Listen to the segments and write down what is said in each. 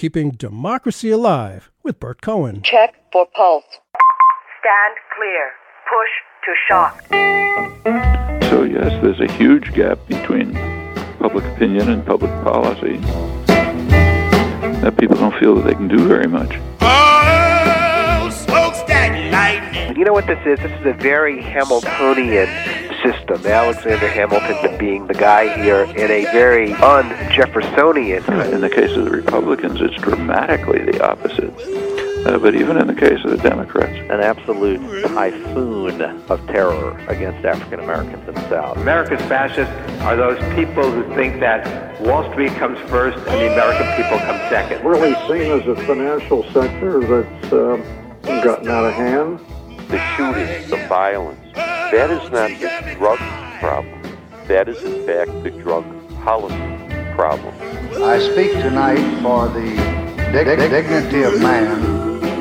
Keeping Democracy Alive with Bert Cohen. Check for pulse. Stand clear. Push to shock. So yes, there's a huge gap between public opinion and public policy that people don't feel that they can do very much. Oh, smokestack lightning. You know what this is? This is a very Hamiltonian system. Alexander Hamilton being the guy here in a very un-Jeffersonian. In the case of the Republicans, it's dramatically the opposite. But even in the case of the Democrats. An absolute typhoon of terror against African Americans in the South. America's fascists are those people who think that Wall Street comes first and the American people come second. Really seen as a financial sector that's gotten out of hand. The shootings, the violence, that is not the drug problem. That is, in fact, the drug policy problem. I speak tonight for the dignity of man.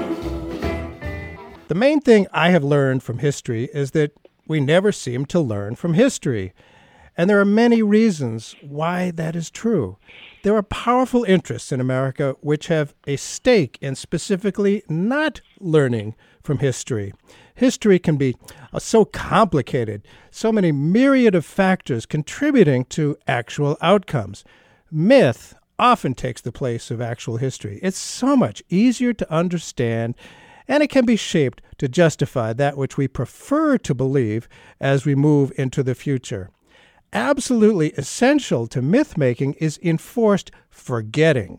The main thing I have learned from history is that we never seem to learn from history. And there are many reasons why that is true. There are powerful interests in America which have a stake in specifically not learning from history. History can be so complicated, so many myriad of factors contributing to actual outcomes. Myth often takes the place of actual history. It's so much easier to understand, and it can be shaped to justify that which we prefer to believe as we move into the future. Absolutely essential to myth-making is enforced forgetting.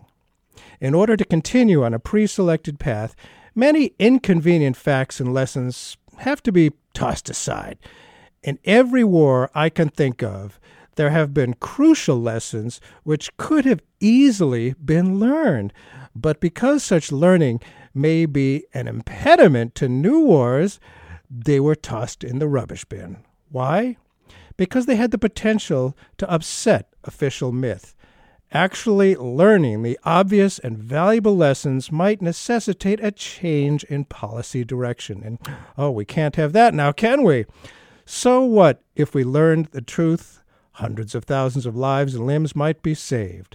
In order to continue on a pre-selected path, many inconvenient facts and lessons have to be tossed aside. In every war I can think of, there have been crucial lessons which could have easily been learned. But because such learning may be an impediment to new wars, they were tossed in the rubbish bin. Why? Because they had the potential to upset official myth. Actually learning the obvious and valuable lessons might necessitate a change in policy direction. And, we can't have that now, can we? So what if we learned the truth? Hundreds of thousands of lives and limbs might be saved.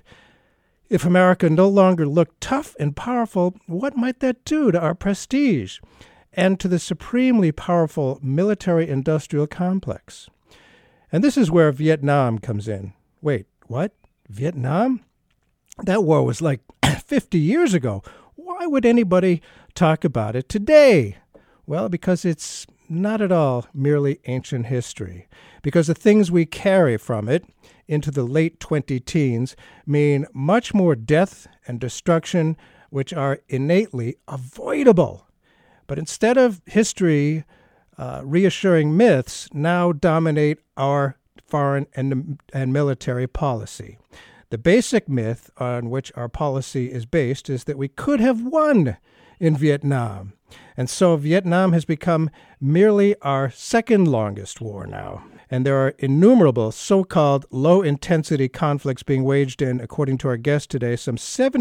If America no longer looked tough and powerful, what might that do to our prestige and to the supremely powerful military-industrial complex? And this is where Vietnam comes in. Wait, what? Vietnam? That war was like 50 years ago. Why would anybody talk about it today? Well, because it's not at all merely ancient history. Because the things we carry from it into the late 20-teens mean much more death and destruction, which are innately avoidable. But instead of history reassuring myths, now dominate our foreign and military policy. The basic myth on which our policy is based is that we could have won in Vietnam. And so Vietnam has become merely our second longest war now. And there are innumerable so-called low-intensity conflicts being waged in, according to our guest today, some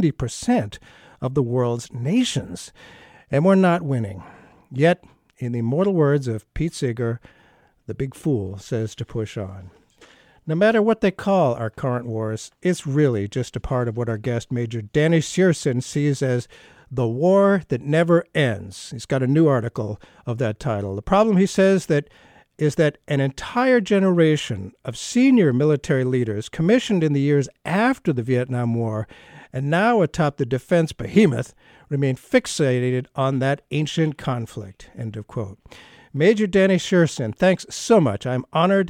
70% of the world's nations. And we're not winning. Yet, in the immortal words of Pete Seeger, the big fool says to push on. No matter what they call our current wars, it's really just a part of what our guest, Major Danny Searson, sees as the war that never ends. He's got a new article of that title. The problem, he says, is that an entire generation of senior military leaders commissioned in the years after the Vietnam War and now atop the defense behemoth remain fixated on that ancient conflict. End of quote. Major Danny Searson, thanks so much. I'm honored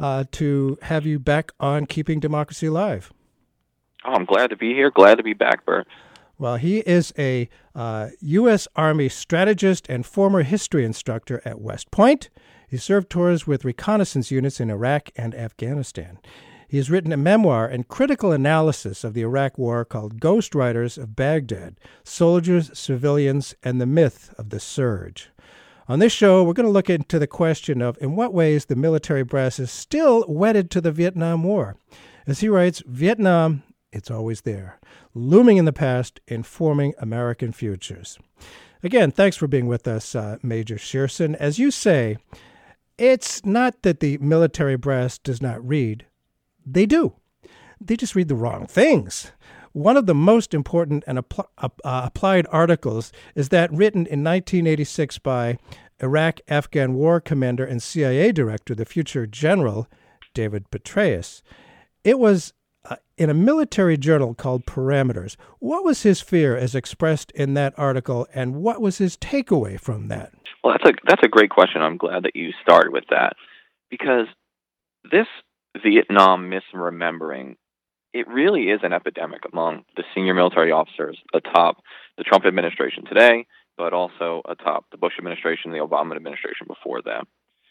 to have you back on Keeping Democracy Alive. Oh, I'm glad to be here. Glad to be back, Bert. Well, he is a U.S. Army strategist and former history instructor at West Point. He served tours with reconnaissance units in Iraq and Afghanistan. He has written a memoir and critical analysis of the Iraq War called Ghost Riders of Baghdad, Soldiers, Civilians, and the Myth of the Surge. On this show, we're going to look into the question of in what ways the military brass is still wedded to the Vietnam War. As he writes, Vietnam, it's always there, looming in the past, informing American futures. Again, thanks for being with us, Major Searson. As you say, it's not that the military brass does not read. They do. They just read the wrong things. one of the most important and applied articles is that written in 1986 by Iraq-Afghan war commander and CIA director, the future general, David Petraeus. It was in a military journal called Parameters. What was his fear as expressed in that article, and what was his takeaway from that? Well, that's a great question. I'm glad that you started with that, because this Vietnam misremembering, it really is an epidemic among the senior military officers atop the Trump administration today, but also atop the Bush administration, the Obama administration before them.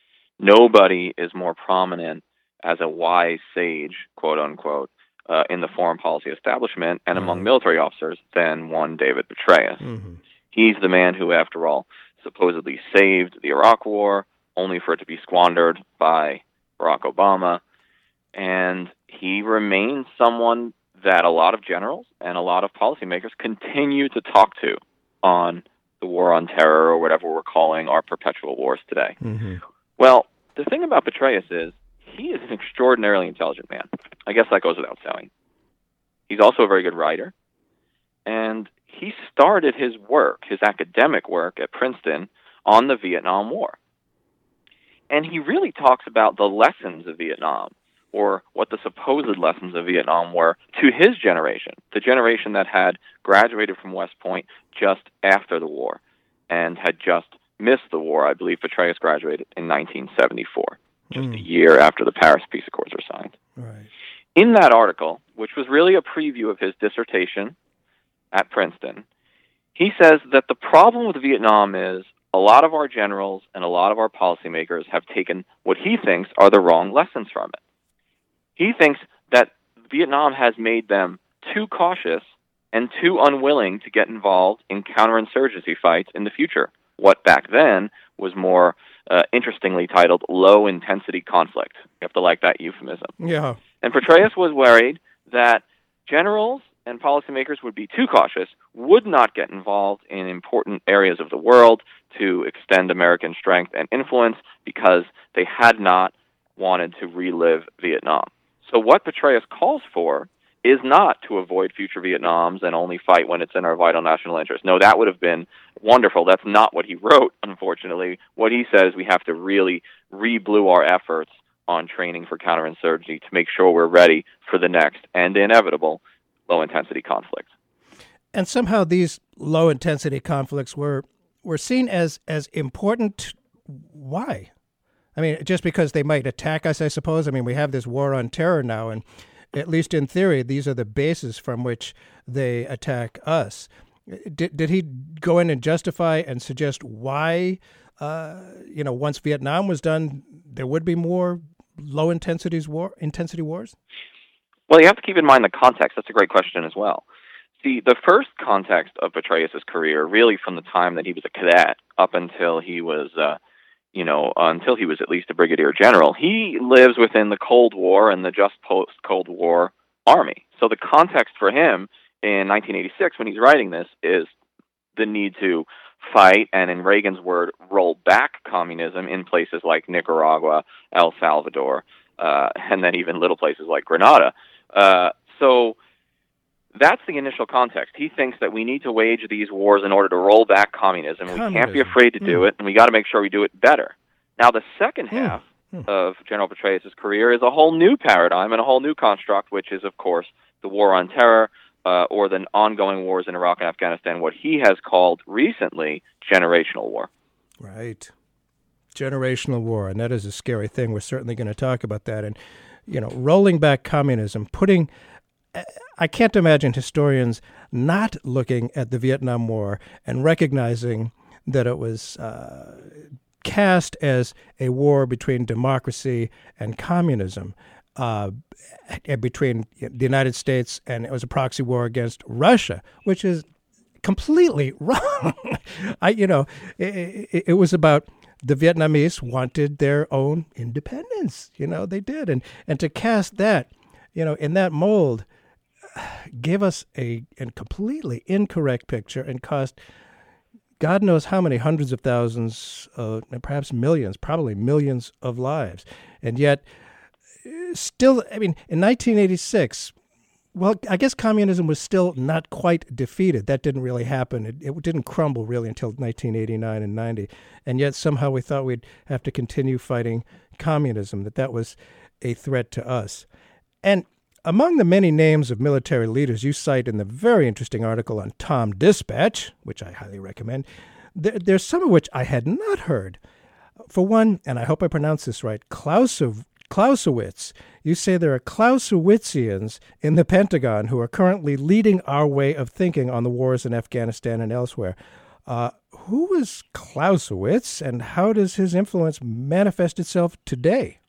Nobody is more prominent as a wise sage, quote unquote, in the foreign policy establishment and among military officers than one David Petraeus. Mm-hmm. He's the man who, after all, supposedly saved the Iraq War, only for it to be squandered by Barack Obama. And he remains someone that a lot of generals and a lot of policymakers continue to talk to on the war on terror, or whatever we're calling our perpetual wars today. Mm-hmm. Well, the thing about Petraeus is he is an extraordinarily intelligent man. I guess that goes without saying. He's also a very good writer. And he started his work, his academic work at Princeton, on the Vietnam War. And he really talks about the lessons of Vietnam, or what the supposed lessons of Vietnam were to his generation, the generation that had graduated from West Point just after the war and had just missed the war. I believe Petraeus graduated in 1974, just a year after the Paris Peace Accords were signed. Right. In that article, which was really a preview of his dissertation at Princeton, he says that the problem with Vietnam is a lot of our generals and a lot of our policymakers have taken what he thinks are the wrong lessons from it. He thinks that Vietnam has made them too cautious and too unwilling to get involved in counterinsurgency fights in the future. What back then was more interestingly titled low-intensity conflict. You have to like that euphemism. Yeah. And Petraeus was worried that generals and policymakers would be too cautious, would not get involved in important areas of the world to extend American strength and influence because they had not wanted to relive Vietnam. So what Petraeus calls for is not to avoid future Vietnams and only fight when it's in our vital national interest. No, that would have been wonderful. That's not what he wrote, unfortunately. What he says, we have to really re-blue our efforts on training for counterinsurgency to make sure we're ready for the next and inevitable low-intensity conflict. And somehow these low-intensity conflicts were seen as important. Why? I mean, just because they might attack us, I suppose. I mean, we have this war on terror now, and at least in theory, these are the bases from which they attack us. Did he go in and justify and suggest why, once Vietnam was done, there would be more low-intensity wars? Well, you have to keep in mind the context. That's a great question as well. See, the first context of Petraeus' career, really from the time that he was a cadet up until he was until he was at least a brigadier general, he lives within the Cold War and the just post-Cold War Army. So the context for him in 1986, when he's writing this, is the need to fight, and in Reagan's word, roll back communism in places like Nicaragua, El Salvador, and then even little places like Grenada. So that's the initial context. He thinks that we need to wage these wars in order to roll back communism. We can't be afraid to do it, and we got to make sure we do it better. Now, the second half of General Petraeus' career is a whole new paradigm and a whole new construct, which is, of course, the war on terror, or the ongoing wars in Iraq and Afghanistan, what he has called recently generational war. Right. Generational war, and that is a scary thing. We're certainly going to talk about that. And, rolling back communism, I can't imagine historians not looking at the Vietnam War and recognizing that it was cast as a war between democracy and communism, between the United States, and it was a proxy war against Russia, which is completely wrong. It was about the Vietnamese wanted their own independence. They did. And to cast that, in that mold, gave us a completely incorrect picture and cost God knows how many hundreds of thousands, and perhaps millions, probably millions of lives. And yet, still, in 1986, Well, I guess communism was still not quite defeated. That didn't really happen. It didn't crumble really until 1989 and 90. And yet somehow we thought we'd have to continue fighting communism, that was a threat to us. And among the many names of military leaders you cite in the very interesting article on Tom Dispatch, which I highly recommend, there's some of which I had not heard. For one, and I hope I pronounce this right, Clausewitz. You say there are Clausewitzians in the Pentagon who are currently leading our way of thinking on the wars in Afghanistan and elsewhere. Who was Clausewitz, and how does his influence manifest itself today?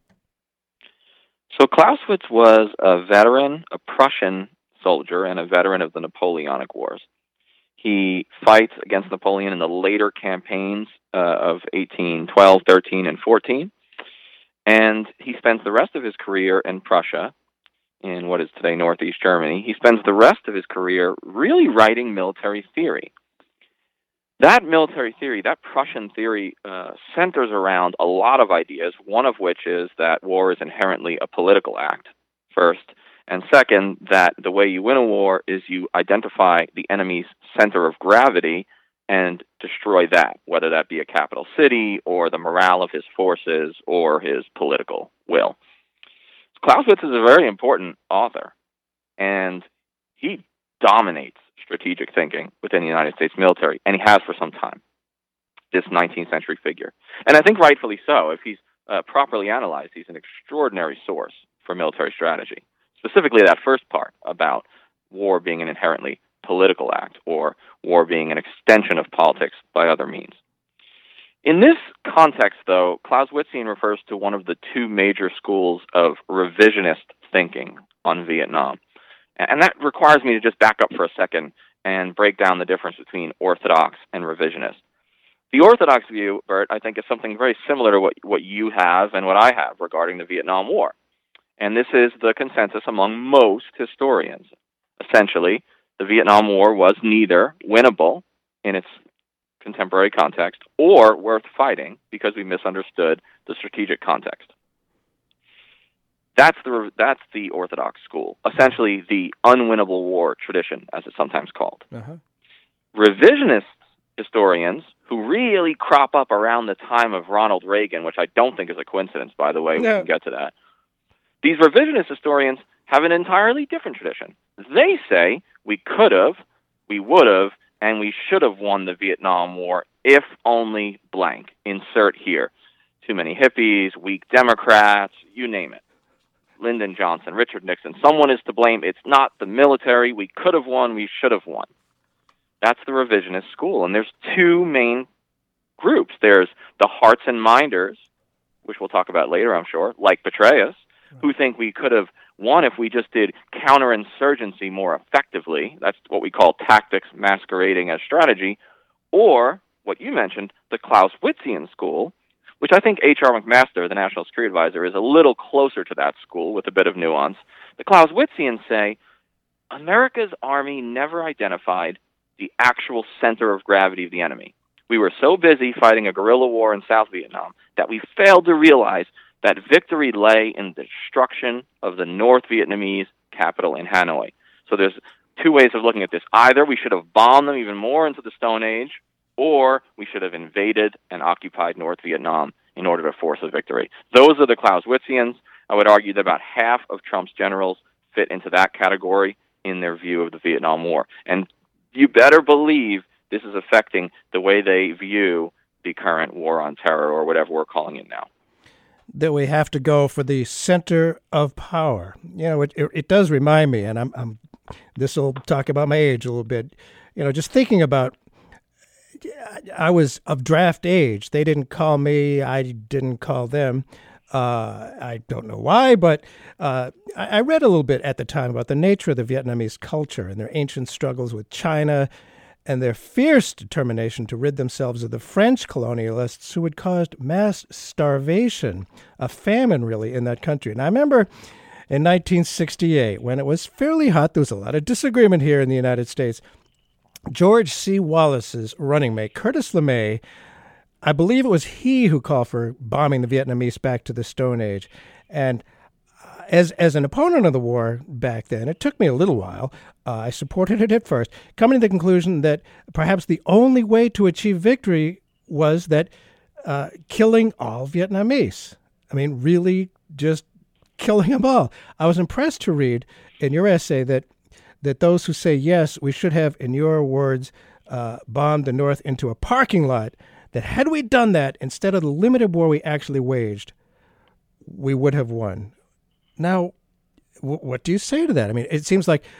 So Clausewitz was a veteran, a Prussian soldier, and a veteran of the Napoleonic Wars. He fights against Napoleon in the later campaigns of 1812, 13, and 14. And he spends the rest of his career in Prussia, in what is today Northeast Germany. He spends the rest of his career really writing military theory. That military theory, that Prussian theory, centers around a lot of ideas, one of which is that war is inherently a political act, first. And second, that the way you win a war is you identify the enemy's center of gravity and destroy that, whether that be a capital city or the morale of his forces or his political will. Clausewitz is a very important author, and he dominates strategic thinking within the United States military, and he has for some time, this 19th century figure. And I think rightfully so. If he's properly analyzed, he's an extraordinary source for military strategy, specifically that first part about war being an inherently political act, or war being an extension of politics by other means. In this context, though, Clausewitzian refers to one of the two major schools of revisionist thinking on Vietnam. And that requires me to just back up for a second and break down the difference between orthodox and revisionist. The orthodox view, Bert, I think is something very similar to what you have and what I have regarding the Vietnam War. And this is the consensus among most historians. Essentially, the Vietnam War was neither winnable in its contemporary context or worth fighting because we misunderstood the strategic context. That's the Orthodox school, essentially the unwinnable war tradition, as it's sometimes called. Revisionist historians, who really crop up around the time of Ronald Reagan, which I don't think is a coincidence, by the way, we can get to that. These revisionist historians have an entirely different tradition. They say we could have, we would have, and we should have won the Vietnam War if only blank. Insert here. Too many hippies, weak Democrats, you name it. Lyndon Johnson, Richard Nixon. Someone is to blame. It's not the military. We could have won. We should have won. That's the revisionist school. And there's two main groups. There's the hearts and minders, which we'll talk about later, I'm sure, like Petraeus, who think we could have won if we just did counterinsurgency more effectively. That's what we call tactics masquerading as strategy. Or, what you mentioned, the Clausewitzian school, which I think H.R. McMaster, the National Security Advisor, is a little closer to that school with a bit of nuance. The Clausewitzians say America's army never identified the actual center of gravity of the enemy. We were so busy fighting a guerrilla war in South Vietnam that we failed to realize that victory lay in the destruction of the North Vietnamese capital in Hanoi. So there's two ways of looking at this. Either we should have bombed them even more into the Stone Age, or we should have invaded and occupied North Vietnam in order to force a victory. Those are the Clausewitzians. I would argue that about half of Trump's generals fit into that category in their view of the Vietnam War. And you better believe this is affecting the way they view the current war on terror, or whatever we're calling it now. That we have to go for the center of power. You know, it does remind me, and I'm this will talk about my age a little bit. You know, just thinking about, I was of draft age. They didn't call me. I didn't call them. I don't know why, but I read a little bit at the time about the nature of the Vietnamese culture and their ancient struggles with China and their fierce determination to rid themselves of the French colonialists who had caused mass starvation, a famine really in that country. And I remember in 1968, when it was fairly hot, there was a lot of disagreement here in the United States. George C. Wallace's running mate, Curtis LeMay, I believe it was he who called for bombing the Vietnamese back to the Stone Age. And As an opponent of the war back then, it took me a little while. I supported it at first, coming to the conclusion that perhaps the only way to achieve victory was that killing all Vietnamese. I mean, really just killing them all. I was impressed to read in your essay that those who say, yes, we should have, in your words, bombed the North into a parking lot, that had we done that instead of the limited war we actually waged, we would have won. Now, what do you say to that? I mean, it seems like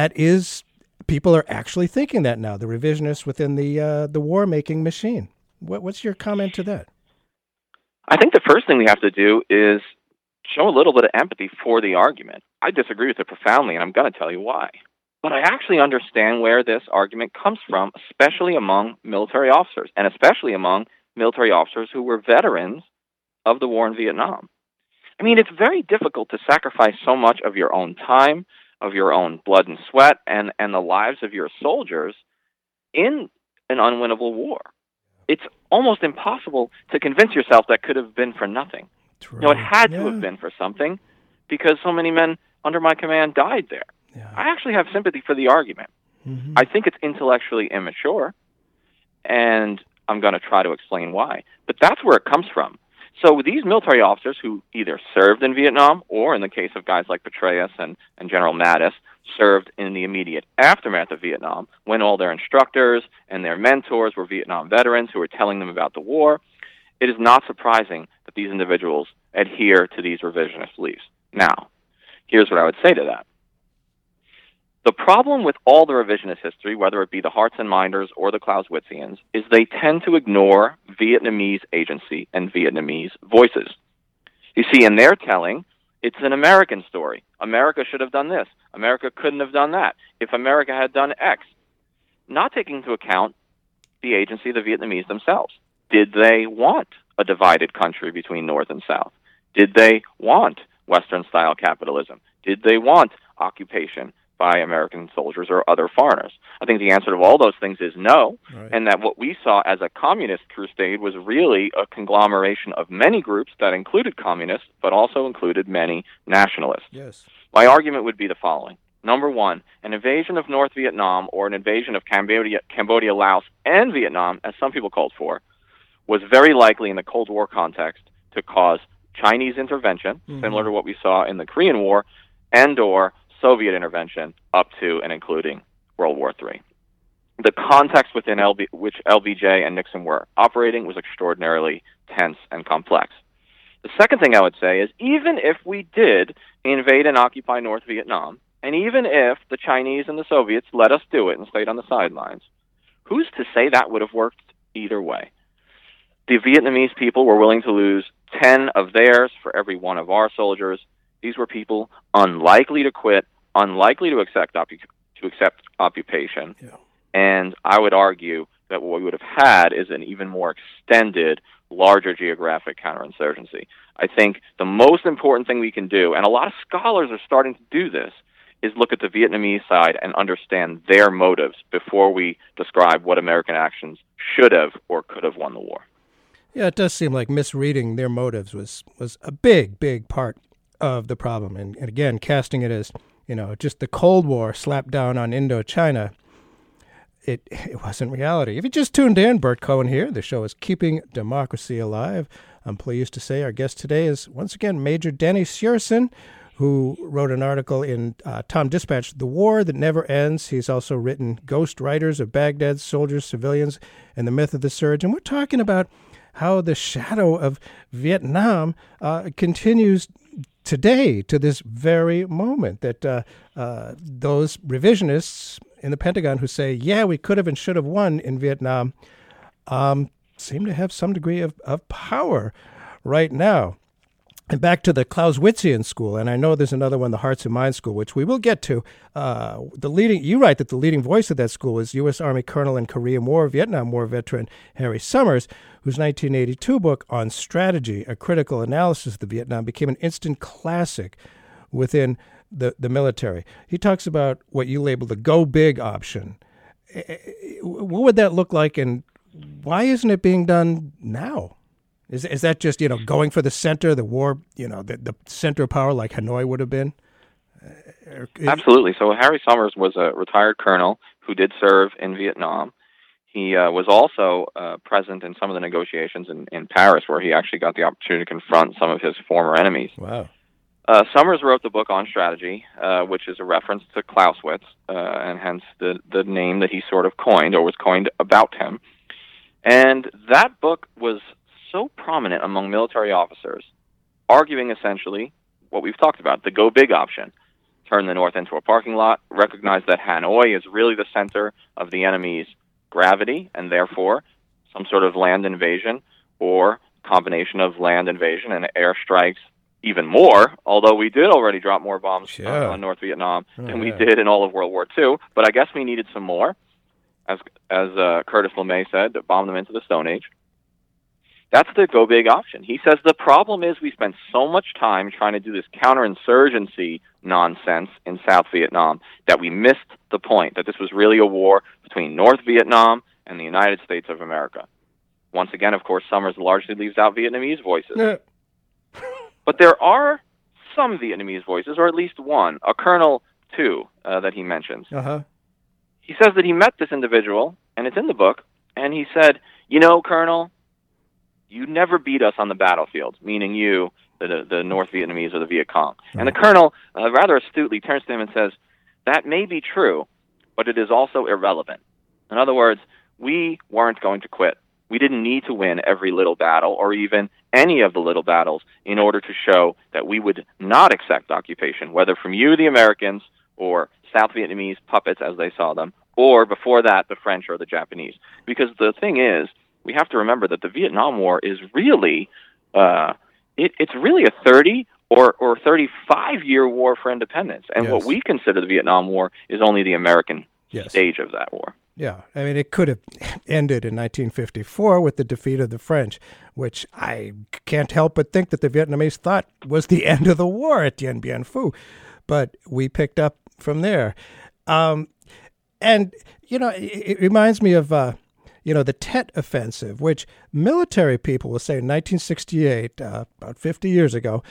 people are actually thinking that now, the revisionists within the war-making machine. What's your comment to that? I think the first thing we have to do is show a little bit of empathy for the argument. I disagree with it profoundly, and I'm going to tell you why. But I actually understand where this argument comes from, especially among military officers, and especially among military officers who were veterans of the war in Vietnam. I mean, it's very difficult to sacrifice so much of your own time, of your own blood and sweat, and the lives of your soldiers in an unwinnable war. It's almost impossible to convince yourself that could have been for nothing. Right. It had to have been for something because so many men under my command died there. Yeah. I actually have sympathy for the argument. Mm-hmm. I think it's intellectually immature, and I'm going to try to explain why. But that's where it comes from. So these military officers who either served in Vietnam or, in the case of guys like Petraeus and General Mattis, served in the immediate aftermath of Vietnam, when all their instructors and their mentors were Vietnam veterans who were telling them about the war, it is not surprising that these individuals adhere to these revisionist beliefs. Now, here's what I would say to that. The problem with all the revisionist history, whether it be the Hearts and Minders or the Clausewitzians, is they tend to ignore Vietnamese agency and Vietnamese voices. You see, in their telling, it's an American story. America should have done this. America couldn't have done that. If America had done X, not taking into account the agency of the Vietnamese themselves. Did they want a divided country between North and South? Did they want Western-style capitalism? Did they want occupation by American soldiers or other foreigners? I think the answer to all those things is no, right. And that what we saw as a communist crusade was really a conglomeration of many groups that included communists, but also included many nationalists. Yes. My argument would be the following. Number one, an invasion of North Vietnam or an invasion of Cambodia, Laos, and Vietnam, as some people called for, was very likely in the Cold War context to cause Chinese intervention, similar to what we saw in the Korean War, and or Soviet intervention up to and including World War III. The context within which LBJ and Nixon were operating was extraordinarily tense and complex. The second thing I would say is even if we did invade and occupy North Vietnam, and even if the Chinese and the Soviets let us do it and stayed on the sidelines, who's to say that would have worked either way? The Vietnamese people were willing to lose 10 of theirs for every one of our soldiers. These were people unlikely to quit, unlikely to accept occupation. Yeah. And I would argue that what we would have had is an even more extended, larger geographic counterinsurgency. I think the most important thing we can do, and a lot of scholars are starting to do this, is look at the Vietnamese side and understand their motives before we describe what American actions should have or could have won the war. Yeah, it does seem like misreading their motives was a big, big part of the problem. And again, casting it as, just the Cold War slapped down on Indochina, it wasn't reality. If you just tuned in, Bert Cohen here. The show is Keeping Democracy Alive. I'm pleased to say our guest today is, once again, Major Denny Searson, who wrote an article in Tom Dispatch, The War That Never Ends. He's also written Ghost Writers of Baghdad, Soldiers, Civilians, and the Myth of the Surge. And we're talking about how the shadow of Vietnam continues today to this very moment, that those revisionists in the Pentagon who say, yeah, we could have and should have won in Vietnam, seem to have some degree of power right now. And back to the Clausewitzian school, and I know there's another one, the Hearts and Minds school, which we will get to. You write that the leading voice of that school is U.S. Army Colonel and Korean War, Vietnam War veteran Harry Summers, whose 1982 book On Strategy, A Critical Analysis of the Vietnam, became an instant classic within the military. He talks about what you label the go big option. What would that look like, and why isn't it being done now? Is that just, going for the center, the war, the center of power like Hanoi would have been? Absolutely. So Harry Summers was a retired colonel who did serve in Vietnam. He was also present in some of the negotiations in Paris, where he actually got the opportunity to confront some of his former enemies. Wow. Summers wrote the book On Strategy, which is a reference to Clausewitz, and hence the name that he sort of coined, or was coined about him. And that book was so prominent among military officers, arguing essentially what we've talked about, the go big option. Turn the North into a parking lot, recognize that Hanoi is really the center of the enemy's gravity, and therefore some sort of land invasion, or combination of land invasion and airstrikes, even more, although we did already drop more bombs on North Vietnam than we did in all of World War II. But I guess we needed some more, as Curtis LeMay said, to bomb them into the Stone Age. That's the go big option. He says the problem is we spent so much time trying to do this counterinsurgency nonsense in South Vietnam that we missed the point, that this was really a war between North Vietnam and the United States of America. Once again, of course, Summers largely leaves out Vietnamese voices. But there are some Vietnamese voices, or at least one, a colonel, too, that he mentions. He says that he met this individual, and it's in the book, and he said, Colonel, you never beat us on the battlefield, meaning you, the North Vietnamese or the Viet Cong. And the colonel, rather astutely, turns to him and says, that may be true, but it is also irrelevant. In other words, we weren't going to quit. We didn't need to win every little battle, or even any of the little battles, in order to show that we would not accept occupation, whether from you, the Americans, or South Vietnamese puppets, as they saw them, or before that, the French or the Japanese. Because the thing is, we have to remember that the Vietnam War is really, it's really a 30 or 35-year war for independence. And what we consider the Vietnam War is only the American stage of that war. Yeah, I mean, it could have ended in 1954 with the defeat of the French, which I can't help but think that the Vietnamese thought was the end of the war at Dien Bien Phu. But we picked up from there. And, it reminds me of, the Tet Offensive, which military people will say in 1968, about 50 years ago,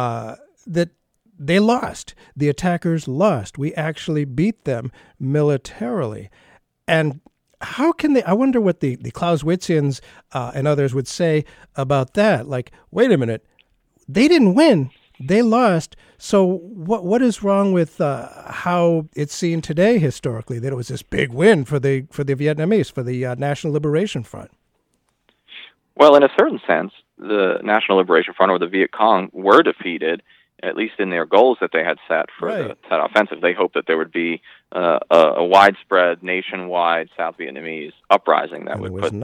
that they lost. The attackers lost. We actually beat them militarily. And how can they, I wonder what the Clausewitzians and others would say about that. Like, wait a minute, they didn't win, they lost. So what is wrong with how it's seen today historically, that it was this big win for the Vietnamese, for the National Liberation Front? Well, in a certain sense, the National Liberation Front, or the Viet Cong, were defeated, at least in their goals that they had set for the Tet Offensive. They hoped that there would be a widespread, nationwide South Vietnamese uprising that would put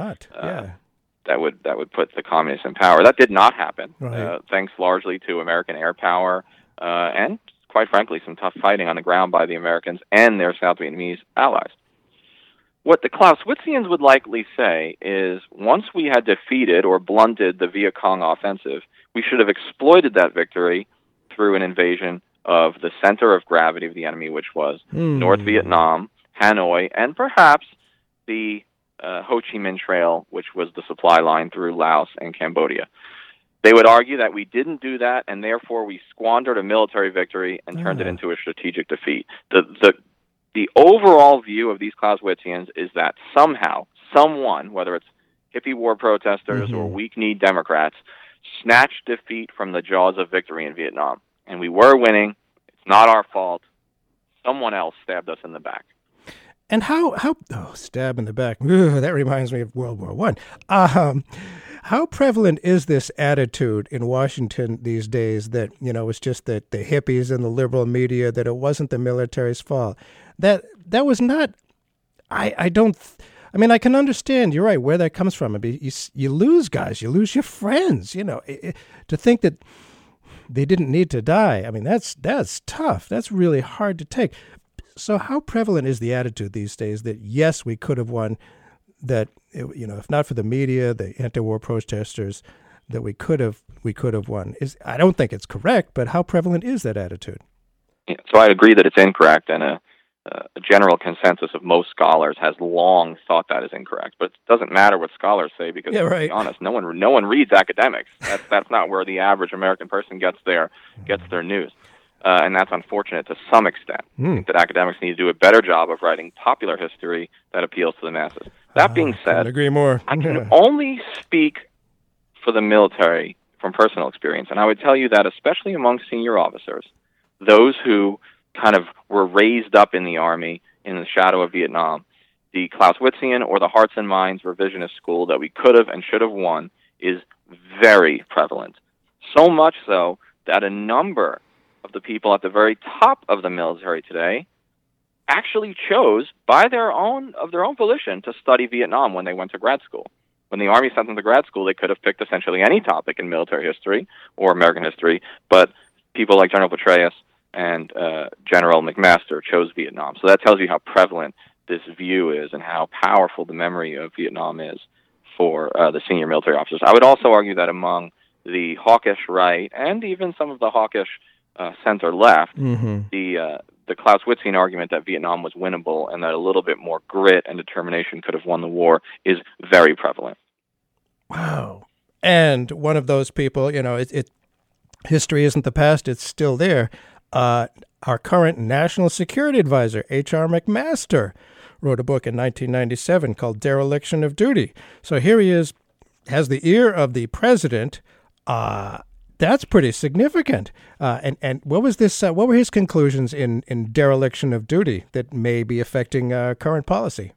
that would put the communists in power. That did not happen, thanks largely to American air power and, quite frankly, some tough fighting on the ground by the Americans and their South Vietnamese allies. What the Clausewitzians would likely say is, once we had defeated or blunted the Viet Cong offensive, we should have exploited that victory through an invasion of the center of gravity of the enemy, which was North Vietnam, Hanoi, and perhaps the Ho Chi Minh Trail, which was the supply line through Laos and Cambodia. They would argue that we didn't do that, and therefore we squandered a military victory and turned it into a strategic defeat. The overall view of these Clausewitzians is that somehow, someone, whether it's hippie war protesters or weak-kneed Democrats, snatched defeat from the jaws of victory in Vietnam. And we were winning. It's not our fault. Someone else stabbed us in the back. And stab in the back. Ugh, that reminds me of World War I. How prevalent is this attitude in Washington these days that, it's just that the hippies and the liberal media, that it wasn't the military's fault? That was not, I mean, I can understand, you're right, where that comes from. I mean, you lose guys, you lose your friends, to think that they didn't need to die. I mean, that's tough. That's really hard to take. So how prevalent is the attitude these days that, yes, we could have won, that, if not for the media, the anti-war protesters, that we could have won? I don't think it's correct, but how prevalent is that attitude? Yeah, so I agree that it's incorrect, and a general consensus of most scholars has long thought that is incorrect. But it doesn't matter what scholars say because, to be honest, no one reads academics. That's not where the average American person gets their news. And that's unfortunate to some extent. I think that academics need to do a better job of writing popular history that appeals to the masses. That being said, couldn't agree more. I can only speak for the military from personal experience, and I would tell you that especially among senior officers, those who kind of were raised up in the Army in the shadow of Vietnam, the Clausewitzian or the Hearts and Minds revisionist school that we could have and should have won is very prevalent. So much so that a number of the people at the very top of the military today actually chose by their own volition to study Vietnam when they went to grad school. When the Army sent them to grad school, they could have picked essentially any topic in military history or American history, but people like General Petraeus and General McMaster chose Vietnam. So that tells you how prevalent this view is and how powerful the memory of Vietnam is for the senior military officers. I would also argue that among the hawkish right and even some of the hawkish center left, the Clausewitzian argument that Vietnam was winnable and that a little bit more grit and determination could have won the war is very prevalent. Wow. And one of those people, history isn't the past, it's still there. Our current National Security Advisor, H.R. McMaster, wrote a book in 1997 called Dereliction of Duty. So here he is, has the ear of the president. That's pretty significant. And what was this? What were his conclusions in Dereliction of Duty that may be affecting current policy?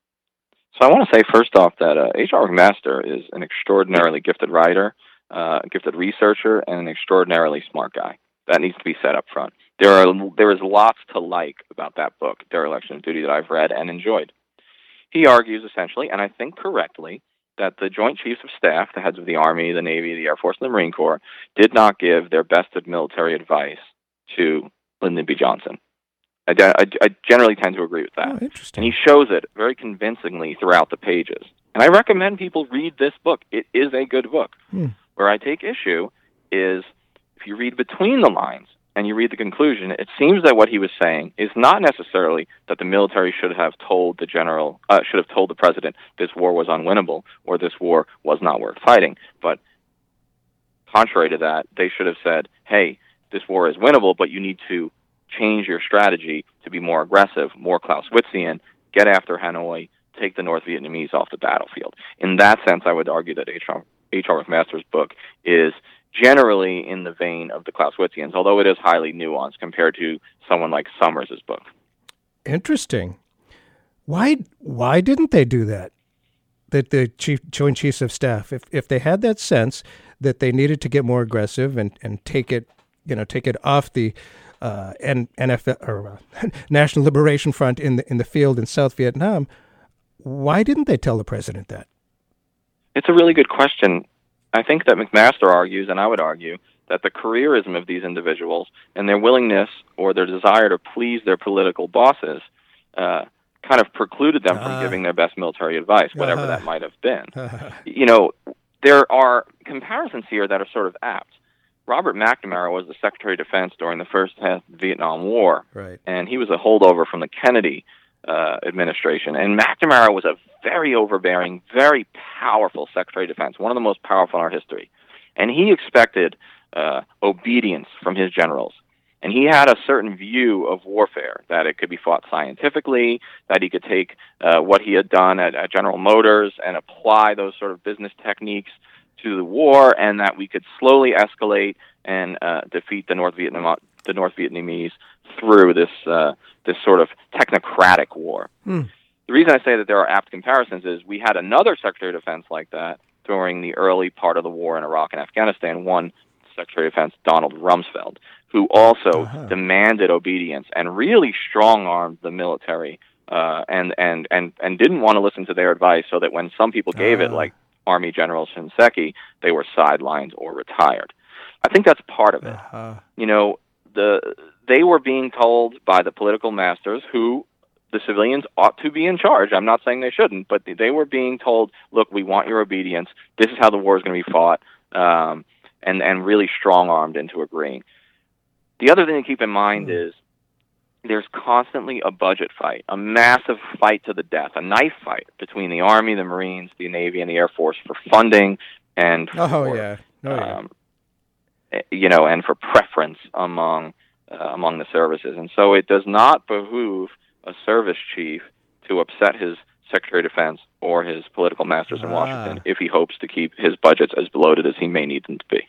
So I want to say first off that H.R. McMaster is an extraordinarily gifted writer, gifted researcher, and an extraordinarily smart guy. That needs to be said up front. There is lots to like about that book, Dereliction of Duty, that I've read and enjoyed. He argues essentially, and I think correctly, that the Joint Chiefs of Staff, the heads of the Army, the Navy, the Air Force, and the Marine Corps, did not give their best military advice to Lyndon B. Johnson. I generally tend to agree with that. Oh, interesting. And he shows it very convincingly throughout the pages. And I recommend people read this book. It is a good book. Where I take issue is if you read between the lines and you read the conclusion, it seems that what he was saying is not necessarily that the military should have told the president this war was unwinnable or this war was not worth fighting. But contrary to that, they should have said, hey, this war is winnable, but you need to change your strategy to be more aggressive, more Clausewitzian, get after Hanoi, take the North Vietnamese off the battlefield. In that sense, I would argue that H.R. McMaster's book is generally in the vein of the Clausewitzians, although it is highly nuanced compared to someone like Summers' book. Interesting. Why didn't they do that? That the Joint Chiefs of Staff, if they had that sense that they needed to get more aggressive and take it off the NFL or National Liberation Front in the field in South Vietnam, why didn't they tell the president that? It's a really good question. I think that McMaster argues, and I would argue, that the careerism of these individuals and their willingness or their desire to please their political bosses kind of precluded them from giving their best military advice, whatever that might have been. There are comparisons here that are sort of apt. Robert McNamara was the Secretary of Defense during the first half of the Vietnam War, right, and he was a holdover from the Kennedy administration. And McNamara was a very overbearing, very powerful Secretary of Defense, one of the most powerful in our history. And he expected obedience from his generals. And he had a certain view of warfare, that it could be fought scientifically, that he could take what he had done at General Motors and apply those sort of business techniques to the war, and that we could slowly escalate and defeat the North Vietnamese through this sort of technocratic war. The reason I say that there are apt comparisons is we had another Secretary of Defense like that during the early part of the war in Iraq and Afghanistan, one Secretary of Defense, Donald Rumsfeld, who also demanded obedience and really strong-armed the military and didn't want to listen to their advice, so that when some people gave it, like Army General Shinseki, they were sidelined or retired. I think that's part of it. They were being told by the political masters who the civilians ought to be in charge. I'm not saying they shouldn't, but they were being told, look, we want your obedience. This is how the war is going to be fought, and really strong-armed into agreeing. The other thing to keep in mind is there's constantly a budget fight, a massive fight to the death, a knife fight between the Army, the Marines, the Navy, and the Air Force for funding and for, and for preference among the services. And so it does not behoove a service chief to upset his Secretary of Defense or his political masters in Washington if he hopes to keep his budgets as bloated as he may need them to be.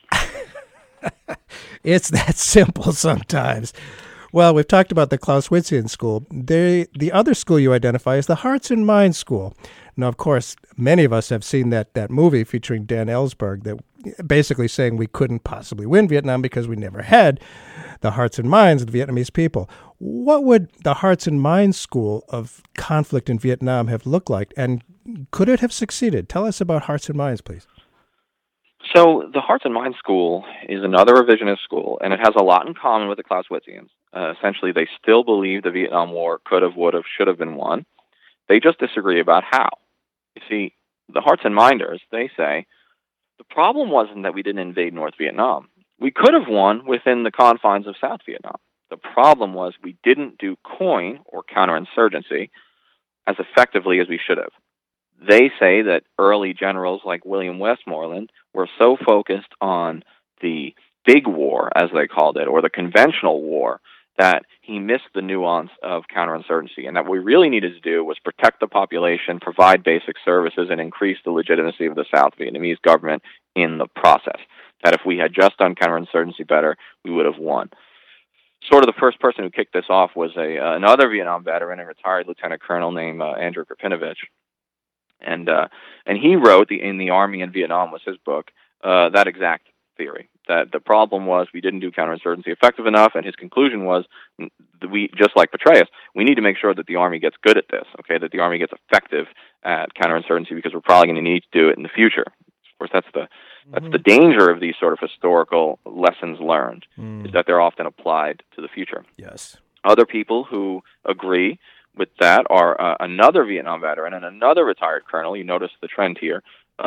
It's that simple sometimes. Well, we've talked about the Clausewitzian school. The other school you identify is the Hearts and Minds school. Now, of course, many of us have seen that movie featuring Dan Ellsberg that basically saying we couldn't possibly win Vietnam because we never had the hearts and minds of the Vietnamese people. What would the Hearts and Minds school of conflict in Vietnam have looked like, and could it have succeeded? Tell us about Hearts and Minds, please. So the Hearts and Minds school is another revisionist school, and it has a lot in common with the Clausewitzians. Essentially, they still believe the Vietnam War could have, would have, should have been won. They just disagree about how. You see, the Hearts and Minders, they say, the problem wasn't that we didn't invade North Vietnam. We could have won within the confines of South Vietnam. The problem was we didn't do COIN, or counterinsurgency, as effectively as we should have. They say that early generals like William Westmoreland were so focused on the big war, as they called it, or the conventional war, that he missed the nuance of counterinsurgency, and that what we really needed to do was protect the population, provide basic services, and increase the legitimacy of the South Vietnamese government in the process. That if we had just done counterinsurgency better, we would have won. Sort of the first person who kicked this off was another Vietnam veteran and retired lieutenant colonel named Andrew Krapinovich. And he wrote, in the Army in Vietnam was his book, that exact theory, that the problem was we didn't do counterinsurgency effective enough, and his conclusion was, we, just like Petraeus, we need to make sure that the Army gets good at this, okay, that the Army gets effective at counterinsurgency, because we're probably going to need to do it in the future. Of course, that's the danger of these sort of historical lessons learned, is that they're often applied to the future. Yes. Other people who agree with that are another Vietnam veteran and another retired colonel. You notice the trend here,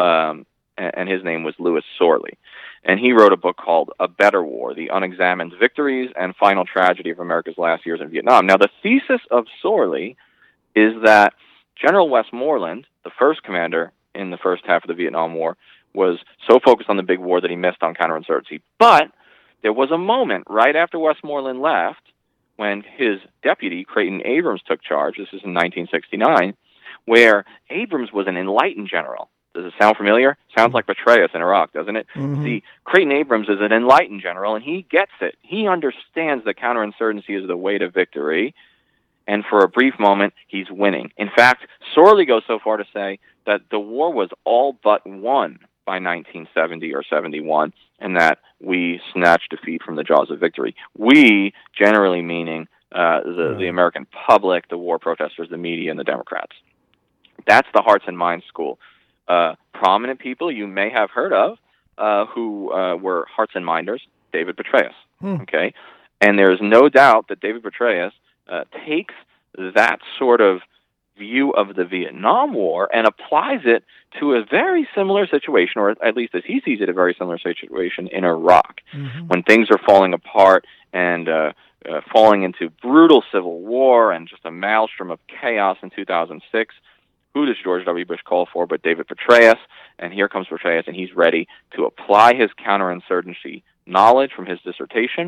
and his name was Louis Sorley. And he wrote a book called A Better War, The Unexamined Victories and Final Tragedy of America's Last Years in Vietnam. Now, the thesis of Sorley is that General Westmoreland, the first commander in the first half of the Vietnam War, was so focused on the big war that he missed on counterinsurgency. But there was a moment right after Westmoreland left when his deputy, Creighton Abrams, took charge. This is in 1969, where Abrams was an enlightened general. Does it sound familiar? Sounds like Petraeus in Iraq, doesn't it? Mm-hmm. See, Creighton Abrams is an enlightened general, and he gets it. He understands that counterinsurgency is the way to victory, and for a brief moment, he's winning. In fact, Sorley goes so far to say that the war was all but won by 1970 or 71, and that we snatched defeat from the jaws of victory. We, generally meaning the American public, the war protesters, the media, and the Democrats. That's the Hearts and Minds school. Prominent people you may have heard of who were Hearts and Minders, David Petraeus. Okay, and there's no doubt that David Petraeus takes that sort of view of the Vietnam War and applies it to a very similar situation, or at least as he sees it, a very similar situation in Iraq, when things are falling apart and falling into brutal civil war and just a maelstrom of chaos in 2006. Who does George W. Bush call for but David Petraeus? And here comes Petraeus, and he's ready to apply his counterinsurgency knowledge from his dissertation,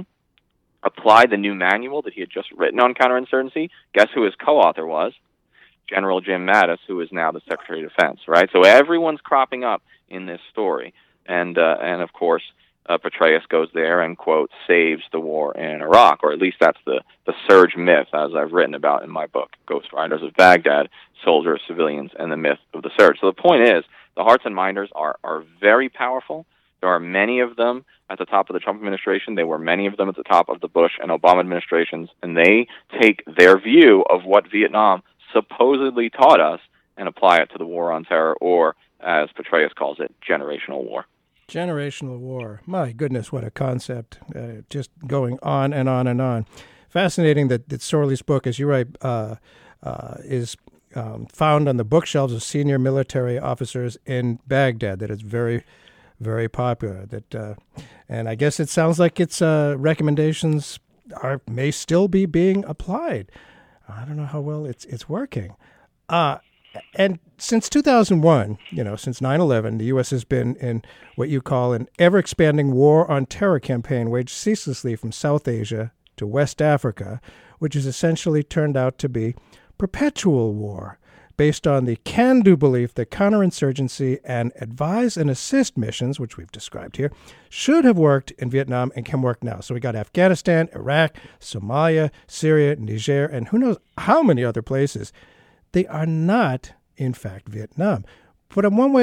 apply the new manual that he had just written on counterinsurgency. Guess who his co-author was? General Jim Mattis, who is now the Secretary of Defense, right? So everyone's cropping up in this story. And of course, Petraeus goes there and, quote, saves the war in Iraq, or at least that's the surge myth, as I've written about in my book, Ghost Riders of Baghdad, Soldiers, Civilians, and the Myth of the Surge. So the point is, the Hearts and Minders are very powerful. There are many of them at the top of the Trump administration. There were many of them at the top of the Bush and Obama administrations, and they take their view of what Vietnam supposedly taught us and apply it to the war on terror, or, as Petraeus calls it, generational war. Generational war. My goodness, what a concept. Just going on and on and on. Fascinating that Sorley's book, as you write, is found on the bookshelves of senior military officers in Baghdad, that it's very, very popular. And I guess it sounds like it's recommendations may still be being applied. I don't know how well it's working. And since 2001, since 9/11, the U.S. has been in what you call an ever-expanding war on terror campaign waged ceaselessly from South Asia to West Africa, which has essentially turned out to be perpetual war, based on the can-do belief that counterinsurgency and advise and assist missions, which we've described here, should have worked in Vietnam and can work now. So we got Afghanistan, Iraq, Somalia, Syria, Niger, and who knows how many other places. They are not, in fact, Vietnam. But in what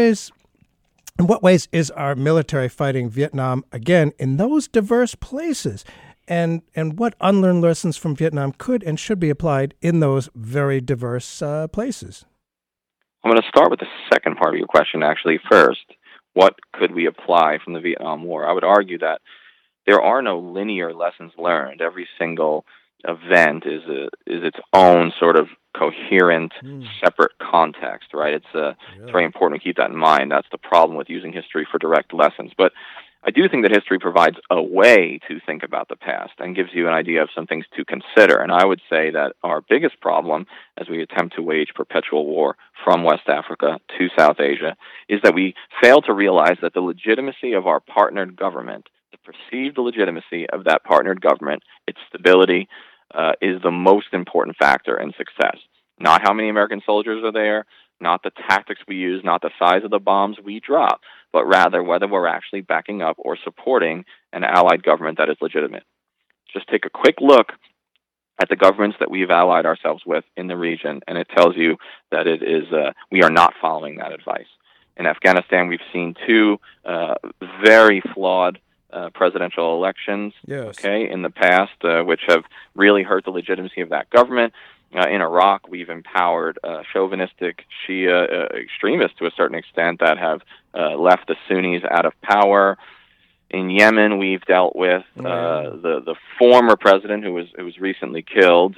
ways is our military fighting Vietnam, again, in those diverse places? And what unlearned lessons from Vietnam could and should be applied in those very diverse places? I'm going to start with the second part of your question, actually, first. What could we apply from the Vietnam War? I would argue that there are no linear lessons learned. Every single event is its own sort of coherent, separate context, right? It's very important to keep that in mind. That's the problem with using history for direct lessons. But I do think that history provides a way to think about the past and gives you an idea of some things to consider. And I would say that our biggest problem as we attempt to wage perpetual war from West Africa to South Asia is that we fail to realize that the legitimacy of our partnered government, the perceived legitimacy of that partnered government, its stability, is the most important factor in success. Not how many American soldiers are there, not the tactics we use, not the size of the bombs we drop, but rather whether we're actually backing up or supporting an allied government that is legitimate. Just take a quick look at the governments that we've allied ourselves with in the region, and it tells you that it is we are not following that advice. In Afghanistan, we've seen two very flawed presidential elections, in the past, which have really hurt the legitimacy of that government. In Iraq, we've empowered chauvinistic Shia extremists to a certain extent that have left the Sunnis out of power. In Yemen, we've dealt with the former president who was recently killed,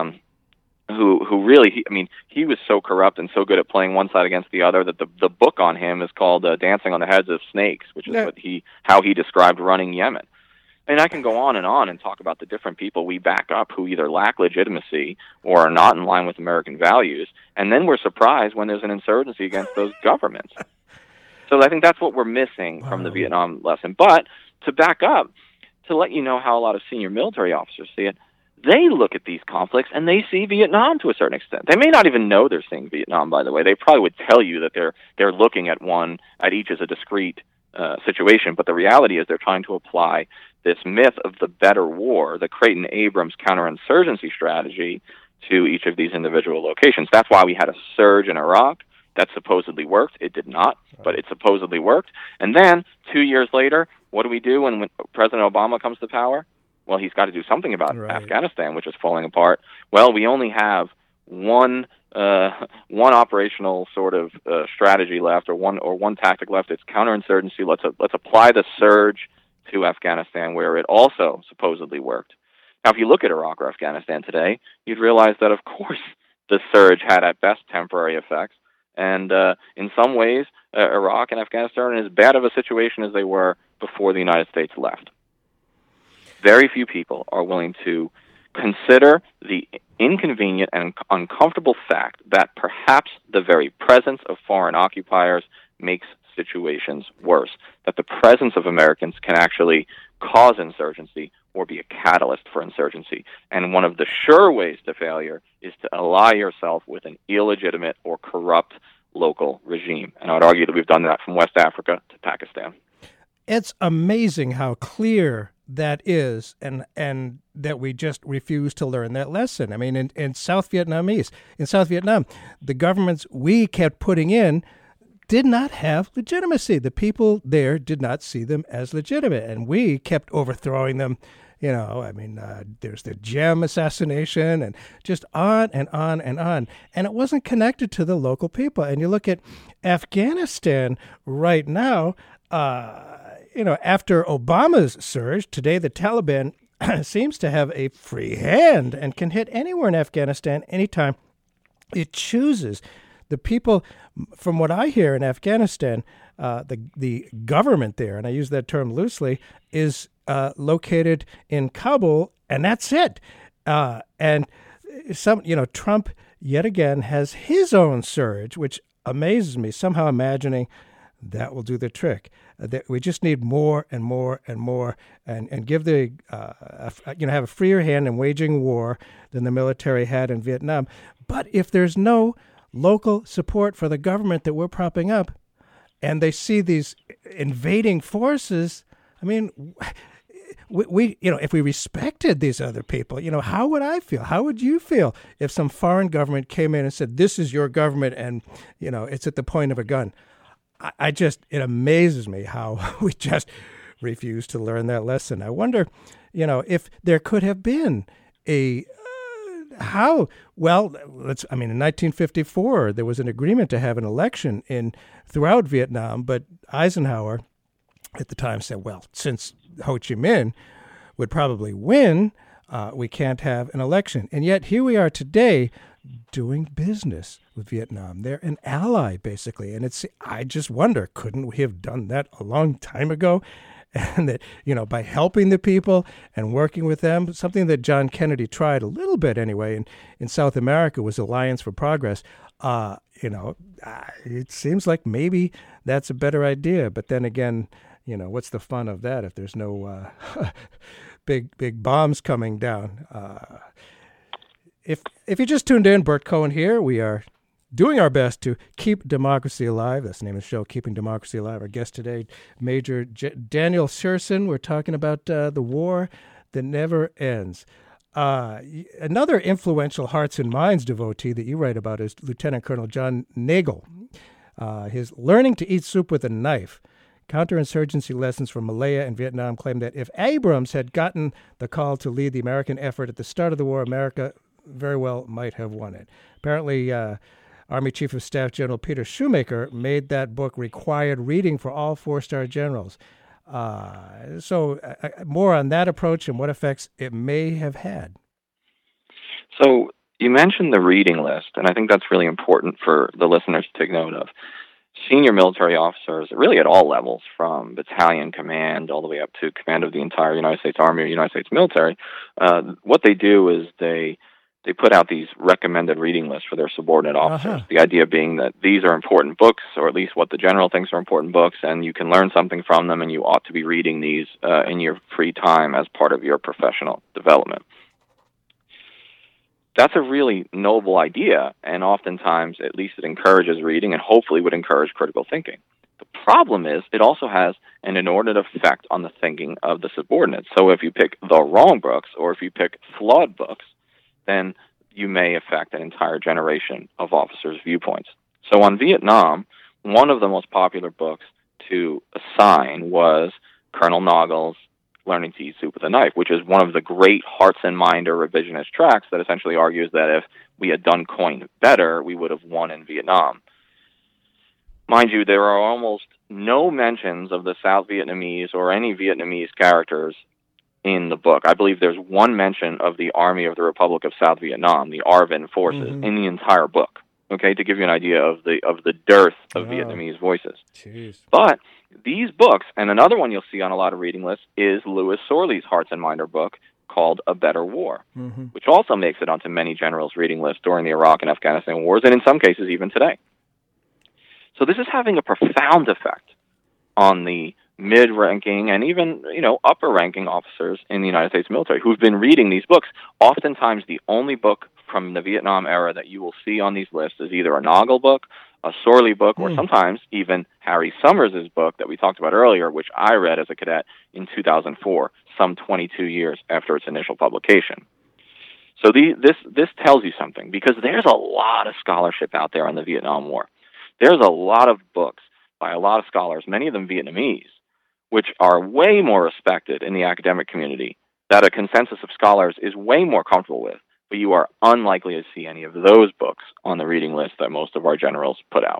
who really, he was so corrupt and so good at playing one side against the other that the book on him is called Dancing on the Heads of Snakes, which is how he described running Yemen. And I can go on and talk about the different people we back up who either lack legitimacy or are not in line with American values, and then we're surprised when there's an insurgency against those governments. So I think that's what we're missing from the Vietnam lesson. But to back up, to let you know how a lot of senior military officers see it, they look at these conflicts and they see Vietnam to a certain extent. They may not even know they're seeing Vietnam, by the way. They probably would tell you that they're looking at each as a discrete situation, but the reality is they're trying to apply this myth of the better war, the Creighton-Abrams counterinsurgency strategy, to each of these individual locations. That's why we had a surge in Iraq that supposedly worked. It did not, but it supposedly worked. And then 2 years later, what do we do when President Obama comes to power? Well, he's got to do something about Afghanistan, which is falling apart. Well, we only have one operational sort of strategy left, or one tactic left. It's counterinsurgency. Let's apply the surge to Afghanistan, where it also supposedly worked. Now, if you look at Iraq or Afghanistan today, you'd realize that, of course, the surge had at best temporary effects, and in some ways, Iraq and Afghanistan are in as bad of a situation as they were before the United States left. Very few people are willing to consider the inconvenient and uncomfortable fact that perhaps the very presence of foreign occupiers makes situations worse, that the presence of Americans can actually cause insurgency or be a catalyst for insurgency. And one of the sure ways to failure is to ally yourself with an illegitimate or corrupt local regime. And I would argue that we've done that from West Africa to Pakistan. It's amazing how clear that is, and that we just refuse to learn that lesson. I mean, in South Vietnam, the governments we kept putting in did not have legitimacy. The people there did not see them as legitimate, and we kept overthrowing them. There's the Gem assassination and just on and on and on. And it wasn't connected to the local people. And you look at Afghanistan right now, after Obama's surge, today the Taliban seems to have a free hand and can hit anywhere in Afghanistan anytime it chooses. The people, from what I hear in Afghanistan, the government there, and I use that term loosely, is located in Kabul and that's it. And Trump yet again has his own surge, which amazes me. Somehow imagining that will do the trick. That we just need more and more and more, and give the have a freer hand in waging war than the military had in Vietnam. But if there's no local support for the government that we're propping up, and they see these invading forces, I mean, we if we respected these other people, how would I feel? How would you feel if some foreign government came in and said, "This is your government," and it's at the point of a gun? It amazes me how we just refuse to learn that lesson. I wonder, if there could have been in 1954, there was an agreement to have an election throughout Vietnam, but Eisenhower at the time said, well, since Ho Chi Minh would probably win, we can't have an election. And yet here we are today doing business with Vietnam. They're an ally, basically. And I just wonder, couldn't we have done that a long time ago? And that, by helping the people and working with them, something that John Kennedy tried a little bit anyway in South America was Alliance for Progress. It seems like maybe that's a better idea. But then again, what's the fun of that if there's no big bombs coming down? If you just tuned in, Bert Cohen here. We are doing our best to keep democracy alive. That's the name of the show, Keeping Democracy Alive. Our guest today, Major Daniel Scherson. We're talking about the war that never ends. Another influential Hearts and Minds devotee that you write about is Lieutenant Colonel John Nagel. His Learning to Eat Soup with a Knife, Counterinsurgency Lessons from Malaya and Vietnam, claimed that if Abrams had gotten the call to lead the American effort at the start of the war, America very well might have won it. Apparently, Army Chief of Staff General Peter Shoemaker made that book required reading for all four-star generals. So more on that approach and what effects it may have had. So you mentioned the reading list, and I think that's really important for the listeners to take note of. Senior military officers, really at all levels, from battalion command all the way up to command of the entire United States Army or United States military, what they do is they put out these recommended reading lists for their subordinate officers. The idea being that these are important books, or at least what the general thinks are important books, and you can learn something from them, and you ought to be reading these in your free time as part of your professional development. That's a really noble idea, and oftentimes, at least it encourages reading and hopefully would encourage critical thinking. The problem is it also has an inordinate effect on the thinking of the subordinates. So if you pick the wrong books, or if you pick flawed books, then you may affect an entire generation of officers' viewpoints. So on Vietnam, one of the most popular books to assign was Colonel Nagel's Learning to Eat Soup with a Knife, which is one of the great Hearts and Minder revisionist tracts that essentially argues that if we had done COIN better, we would have won in Vietnam. Mind you, there are almost no mentions of the South Vietnamese or any Vietnamese characters in the book. I believe there's one mention of the Army of the Republic of South Vietnam, the ARVN forces, in the entire book. Okay, to give you an idea of the dearth of Vietnamese voices. Jeez. But these books, and another one you'll see on a lot of reading lists, is Louis Sorley's Hearts and Minder book called A Better War, which also makes it onto many generals' reading lists during the Iraq and Afghanistan wars, and in some cases even today. So this is having a profound effect on the mid-ranking and even, upper-ranking officers in the United States military who've been reading these books. Oftentimes, the only book from the Vietnam era that you will see on these lists is either a Nagel book, a Sorley book, or sometimes even Harry Summers' book that we talked about earlier, which I read as a cadet in 2004, some 22 years after its initial publication. So this tells you something, because there's a lot of scholarship out there on the Vietnam War. There's a lot of books by a lot of scholars, many of them Vietnamese, which are way more respected in the academic community, that a consensus of scholars is way more comfortable with, but you are unlikely to see any of those books on the reading list that most of our generals put out.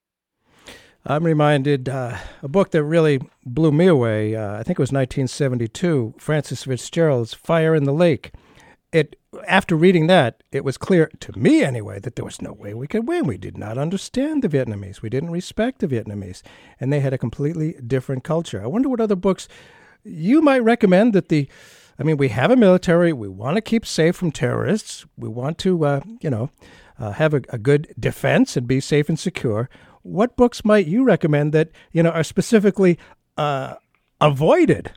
I'm reminded a book that really blew me away, I think it was 1972, Francis Fitzgerald's Fire in the Lake. After reading that, it was clear, to me anyway, that there was no way we could win. We did not understand the Vietnamese. We didn't respect the Vietnamese. And they had a completely different culture. I wonder what other books you might recommend that the I mean, we have a military. We want to keep safe from terrorists. We want to, have a good defense and be safe and secure. What books might you recommend that, are specifically avoided?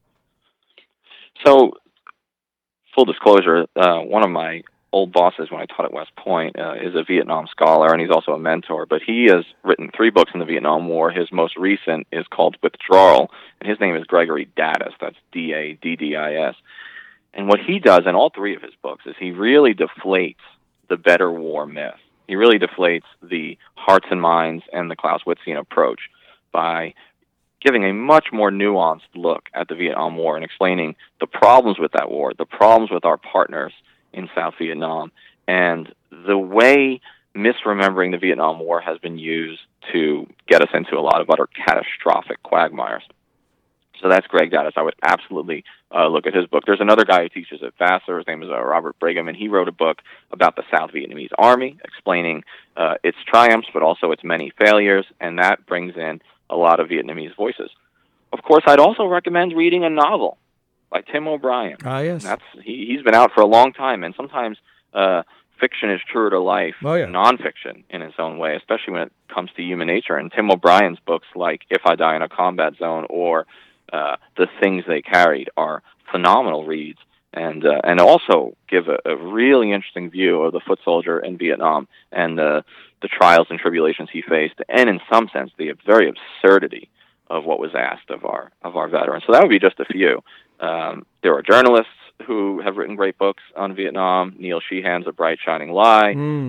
So, full disclosure, one of my old bosses when I taught at West Point is a Vietnam scholar, and he's also a mentor. But he has written 3 books in the Vietnam War. His most recent is called Withdrawal, and his name is Gregory Daddis. That's Daddis. And what he does in all 3 of his books is he really deflates the better war myth. He really deflates the hearts and minds and the Clausewitzian approach by giving a much more nuanced look at the Vietnam War and explaining the problems with that war, the problems with our partners in South Vietnam, and the way misremembering the Vietnam War has been used to get us into a lot of other catastrophic quagmires. So that's Greg Daddis. I would absolutely look at his book. There's another guy who teaches at Vassar. His name is Robert Brigham, and he wrote a book about the South Vietnamese Army, explaining its triumphs, but also its many failures, and that brings in a lot of Vietnamese voices. Of course, I'd also recommend reading a novel by Tim O'Brien. Ah, yes. He's been out for a long time, and sometimes fiction is truer to life, nonfiction in its own way, especially when it comes to human nature. And Tim O'Brien's books like If I Die in a Combat Zone or The Things They Carried are phenomenal reads, and also give a really interesting view of the foot soldier in Vietnam and the trials and tribulations he faced, and in some sense the very absurdity of what was asked of our veterans. So that would be just a few. There are journalists who have written great books on Vietnam. Neil Sheehan's A Bright Shining Lie,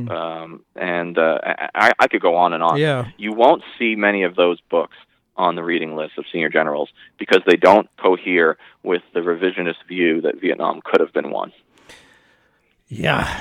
and I could go on and on. Yeah. You won't see many of those books on the reading list of senior generals because they don't cohere with the revisionist view that Vietnam could have been won. Yeah.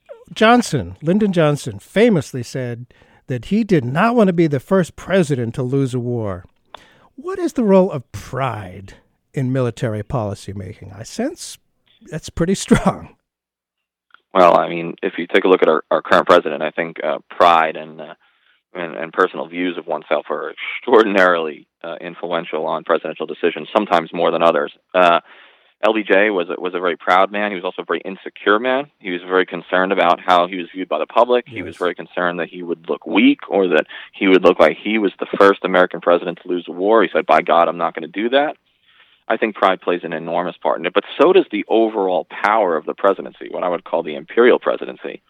Lyndon Johnson, famously said that he did not want to be the first president to lose a war. What is the role of pride in military policy making? I sense that's pretty strong. Well, I mean, if you take a look at our current president, I think pride and personal views of oneself are extraordinarily influential on presidential decisions, sometimes more than others. LBJ was a very proud man. He was also a very insecure man. He was very concerned about how he was viewed by the public. Yes. He was very concerned that he would look weak or that he would look like he was the first American president to lose a war. He said, by God, I'm not going to do that. I think pride plays an enormous part in it, but so does the overall power of the presidency, what I would call the imperial presidency.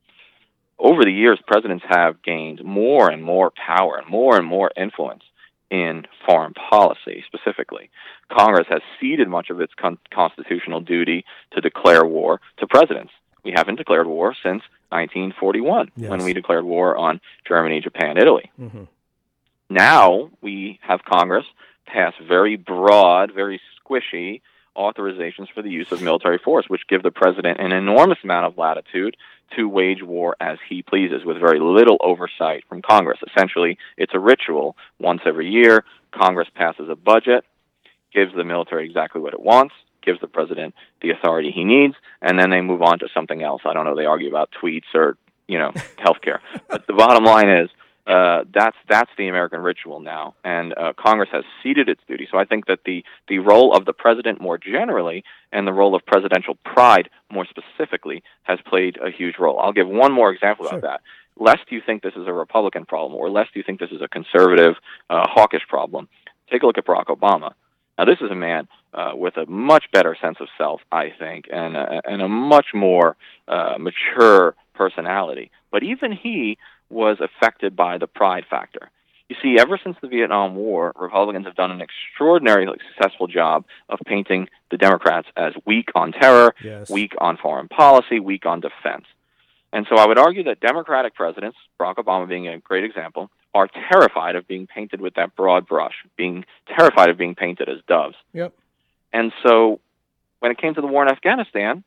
Over the years, presidents have gained more and more power and more influence in foreign policy, specifically. Congress has ceded much of its constitutional duty to declare war to presidents. We haven't declared war since 1941, when we declared war on Germany, Japan, Italy. Mm-hmm. Now we have Congress pass very broad, very squishy authorizations for the use of military force, which give the president an enormous amount of latitude to wage war as he pleases with very little oversight from Congress. Essentially, it's a ritual. Once every year, Congress passes a budget, gives the military exactly what it wants, gives the president the authority he needs, and then they move on to something else. I don't know, they argue about tweets or, healthcare. But the bottom line is, that's the American ritual now, and Congress has ceded its duty. So I think that the role of the president more generally and the role of presidential pride more specifically has played a huge role. I'll give one more example about that. Lest you think this is a Republican problem, or lest you think this is a conservative, hawkish problem, take a look at Barack Obama. Now, this is a man with a much better sense of self, I think, and a much more mature personality. But even he was affected by the pride factor. You see, ever since the Vietnam War, Republicans have done an extraordinarily successful job of painting the Democrats as weak on terror, weak on foreign policy, weak on defense. And so I would argue that Democratic presidents, Barack Obama being a great example, are terrified of being painted with that broad brush, being terrified of being painted as doves. Yep. And so when it came to the war in Afghanistan,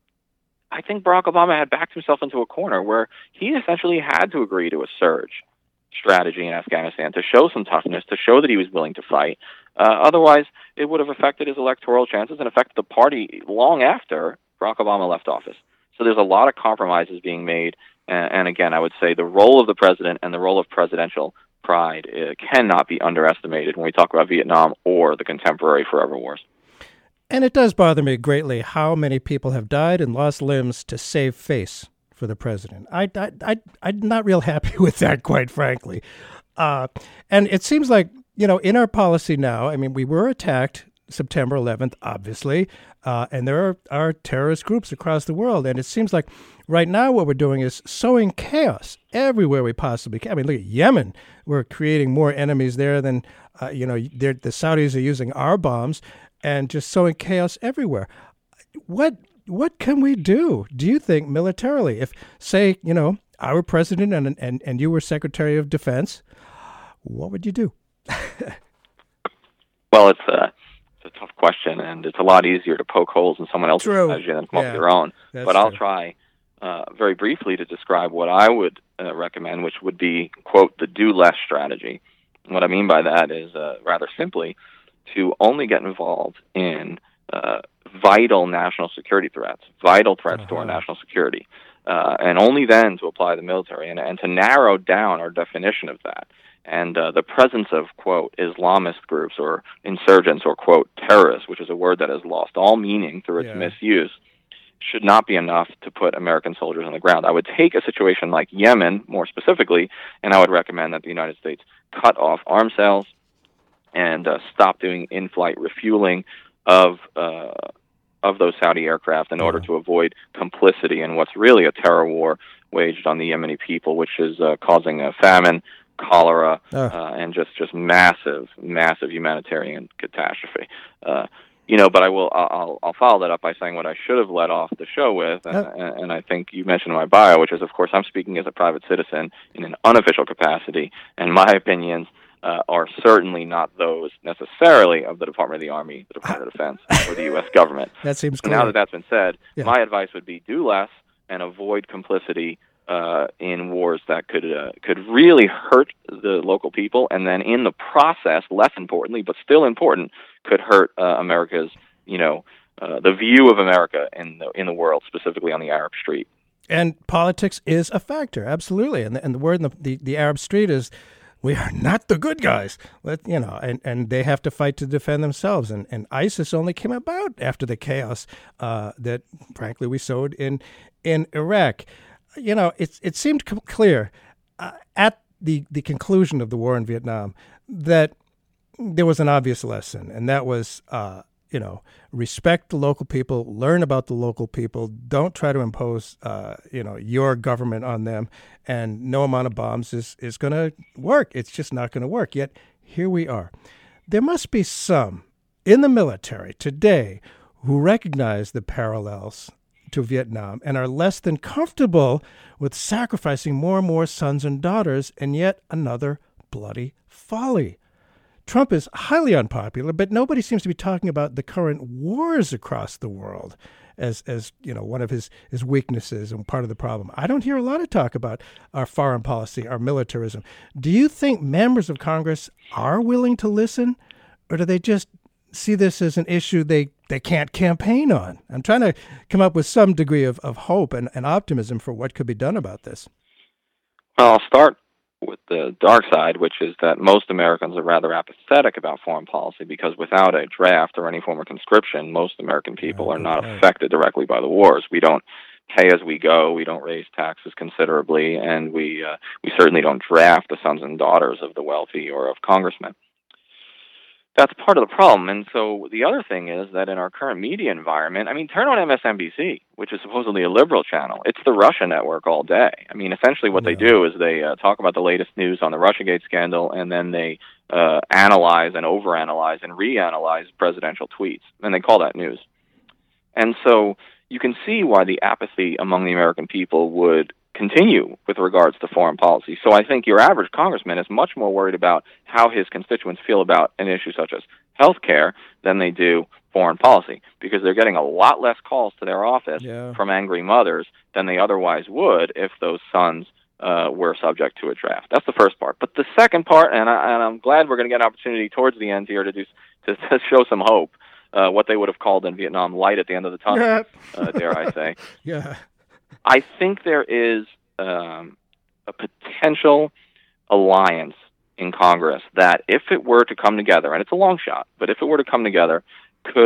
I think Barack Obama had backed himself into a corner where he essentially had to agree to a surge strategy in Afghanistan to show some toughness, to show that he was willing to fight. Otherwise, it would have affected his electoral chances and affected the party long after Barack Obama left office. So there's a lot of compromises being made. And again, I would say the role of the president and the role of presidential pride cannot be underestimated when we talk about Vietnam or the contemporary forever wars. And it does bother me greatly how many people have died and lost limbs to save face for the president. I'm not real happy with that, quite frankly. And it seems like, in our policy now, I mean, we were attacked September 11th, obviously, and there are terrorist groups across the world. And it seems like right now what we're doing is sowing chaos everywhere we possibly can. I mean, look at Yemen. We're creating more enemies there than, the Saudis are using our bombs and just sowing chaos everywhere. What can we do you think, militarily? If, say, I were president and you were Secretary of Defense, what would you do? Well, it's a tough question, and it's a lot easier to poke holes in someone else's strategy than come up with your own. But I'll try very briefly to describe what I would recommend, which would be, quote, the do less strategy. And what I mean by that is, rather simply, to only get involved in vital national security threats, vital threats to our national security, and only then to apply the military, and to narrow down our definition of that. And the presence of, quote, Islamist groups or insurgents or, quote, terrorists, which is a word that has lost all meaning through its misuse, should not be enough to put American soldiers on the ground. I would take a situation like Yemen, more specifically, and I would recommend that the United States cut off arms sales and stop doing in-flight refueling of those Saudi aircraft in order to avoid complicity in what's really a terror war waged on the Yemeni people, which is causing a famine, cholera, and just massive humanitarian catastrophe. But I'll follow that up by saying what I should have led off the show with, and I think you mentioned in my bio, which is, of course, I'm speaking as a private citizen in an unofficial capacity, and my opinions are certainly not those necessarily of the Department of the Army, the Department of Defense, or the U.S. government. That seems clear. Now that that's been said, my advice would be do less and avoid complicity in wars that could really hurt the local people, and then in the process, less importantly, but still important, could hurt America's, the view of America in the world, specifically on the Arab Street. And politics is a factor, absolutely. And the word in the Arab Street is, we are not the good guys, and they have to fight to defend themselves. And ISIS only came about after the chaos that, frankly, we sowed in Iraq. It seemed clear at the conclusion of the war in Vietnam that there was an obvious lesson, and that was, respect the local people, learn about the local people, don't try to impose, your government on them, and no amount of bombs is going to work. It's just not going to work. Yet here we are. There must be some in the military today who recognize the parallels to Vietnam and are less than comfortable with sacrificing more and more sons and daughters in yet another bloody folly. Trump is highly unpopular, but nobody seems to be talking about the current wars across the world as one of his weaknesses and part of the problem. I don't hear a lot of talk about our foreign policy, our militarism. Do you think members of Congress are willing to listen, or do they just see this as an issue they can't campaign on? I'm trying to come up with some degree of hope and optimism for what could be done about this. Well, I'll start with the dark side, which is that most Americans are rather apathetic about foreign policy because without a draft or any form of conscription, most American people are not affected directly by the wars. We don't pay as we go, we don't raise taxes considerably, and we certainly don't draft the sons and daughters of the wealthy or of congressmen. That's part of the problem. And so the other thing is that in our current media environment, turn on MSNBC, which is supposedly a liberal channel. It's the Russia network all day. Essentially what they do is they talk about the latest news on the Russiagate scandal, and then they analyze and overanalyze and reanalyze presidential tweets, and they call that news. And so you can see why the apathy among the American people would continue with regards to foreign policy. So I think your average congressman is much more worried about how his constituents feel about an issue such as health care than they do foreign policy, because they're getting a lot less calls to their office from angry mothers than they otherwise would if those sons were subject to a draft. That's the first part. But the second part, and I'm glad we're going to get an opportunity towards the end here to show some hope, what they would have called in Vietnam light at the end of the tunnel, dare I say. Yeah. I think there is a potential alliance in Congress that if it were to come together, and it's a long shot, but if it were to come together, could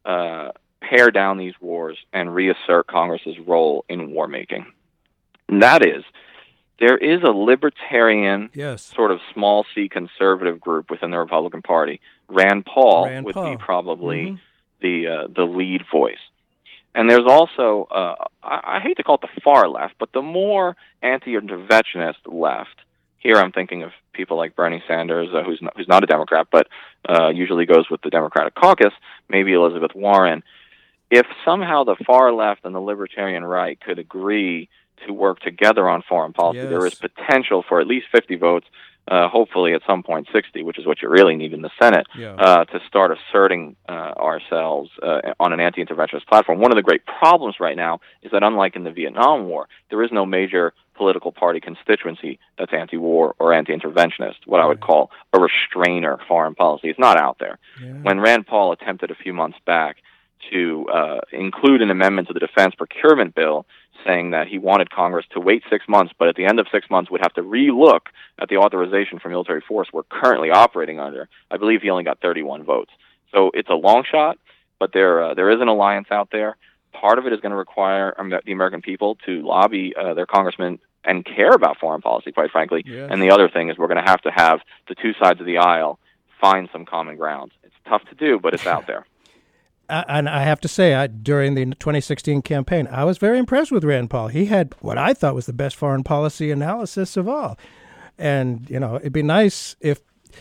pare down these wars and reassert Congress's role in war making. And that is, there is a libertarian, sort of small c conservative group within the Republican Party. Rand Paul would be probably the lead voice. And there's also, I hate to call it the far left, but the more anti-interventionist left. Here I'm thinking of people like Bernie Sanders, who's not a Democrat, but usually goes with the Democratic caucus, maybe Elizabeth Warren. If somehow the far left and the libertarian right could agree to work together on foreign policy, there is potential for at least 50 votes, hopefully at some point 60, which is what you really need in the Senate, to start asserting ourselves on an anti-interventionist platform. One of the great problems right now is that unlike in the Vietnam War, there is no major political party constituency that's anti-war or anti-interventionist, what I would call a restrainer foreign policy. It's not out there. When Rand Paul attempted a few months back to include an amendment to the defense procurement bill saying that he wanted Congress to wait 6 months, but at the end of 6 months would have to re-look at the authorization for military force we're currently operating under, I believe he only got 31 votes. So it's a long shot, but there is an alliance out there. Part of it is going to require the American people to lobby their congressmen and care about foreign policy, quite frankly. And the other thing is we're going to have the two sides of the aisle find some common ground. It's tough to do, but it's out there. And I have to say, during the 2016 campaign, I was very impressed with Rand Paul. He had what I thought was the best foreign policy analysis of all. And, it'd be nice if,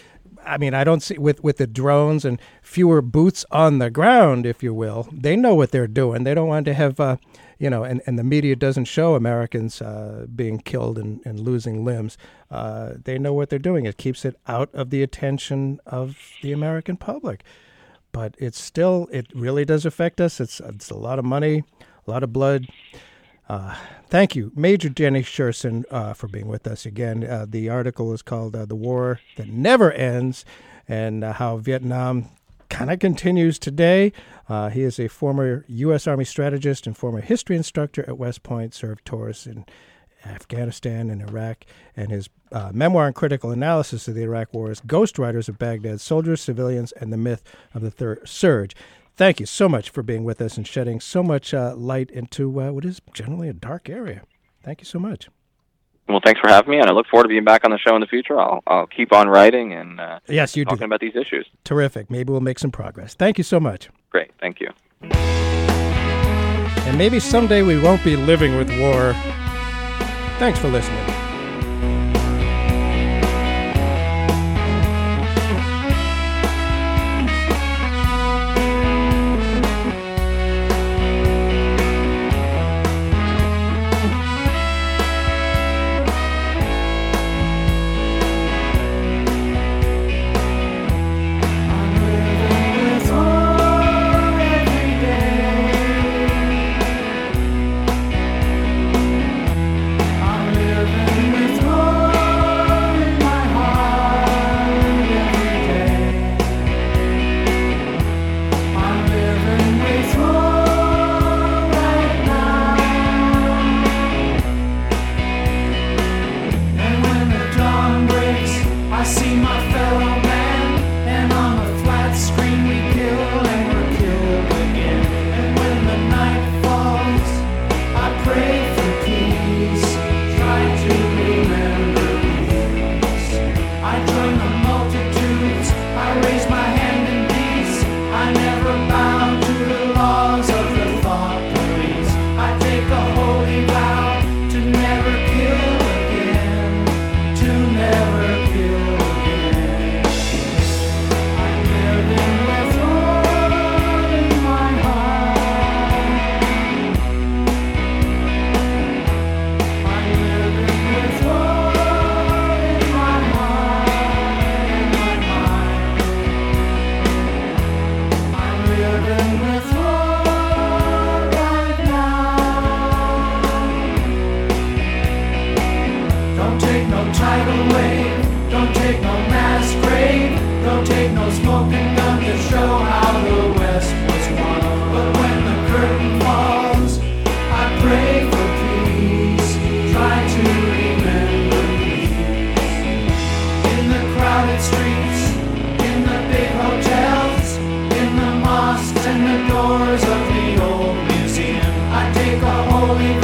I don't see, with the drones and fewer boots on the ground, if you will, they know what they're doing. They don't want to have, and the media doesn't show Americans being killed and losing limbs. They know what they're doing. It keeps it out of the attention of the American public. But it really does affect us. It's a lot of money, a lot of blood. Thank you, Major Jenny Sherson, for being with us again. The article is called The War That Never Ends, and how Vietnam kind of continues today. He is a former U.S. Army strategist and former history instructor at West Point, served tours in Afghanistan and Iraq, and his memoir and critical analysis of the Iraq War is Ghostwriters of Baghdad, Soldiers, Civilians, and the Myth of the Third Surge. Thank you so much for being with us and shedding so much light into what is generally a dark area. Thank you so much. Well, thanks for having me, and I look forward to being back on the show in the future. I'll keep on writing and talking about these issues. Terrific. Maybe we'll make some progress. Thank you so much. Great. Thank you. And maybe someday we won't be living with war. Thanks for listening. Streets, in the big hotels, in the mosques and the holy